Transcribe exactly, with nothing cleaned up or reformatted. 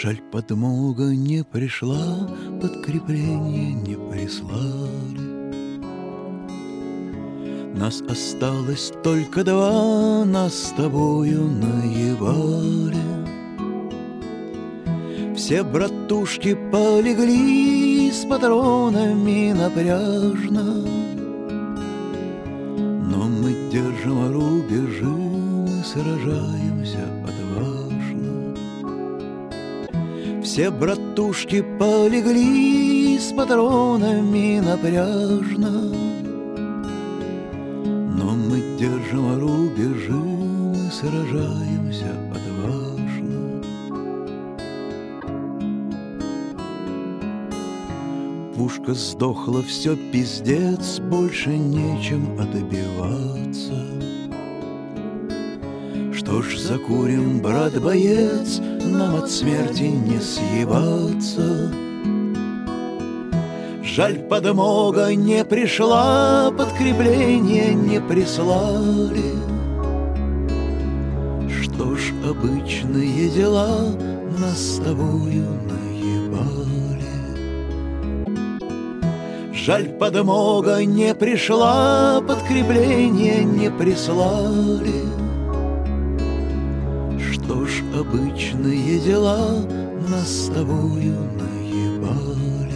Жаль, подмога не пришла, подкрепление не прислали. Нас осталось только два, нас с тобою наебали. Все братушки полегли с патронами напряжно, но мы держим рубежи, мы сражаемся отважно. Все братушки полегли с патронами напряжно, но мы держим рубежи, мы сражаемся отважно. Пушка сдохла, все пиздец, больше нечем отбиваться. Что ж, закурим, брат-боец, нам от смерти не съебаться. Жаль, подмога не пришла, подкрепление не прислали. Что ж, обычные дела нас с тобою наебали. Жаль, подмога не пришла, подкрепление не прислали. Что ж, обычные дела нас с тобою наебали.